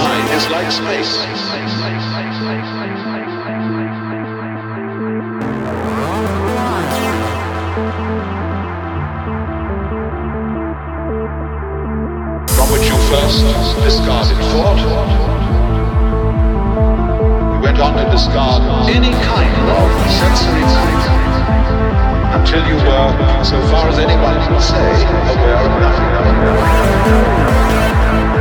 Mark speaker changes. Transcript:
Speaker 1: mind is like space. From which you first discarded thought, you went on to discard any kind of sensory type, until you were, so far as anyone can say, aware of nothing.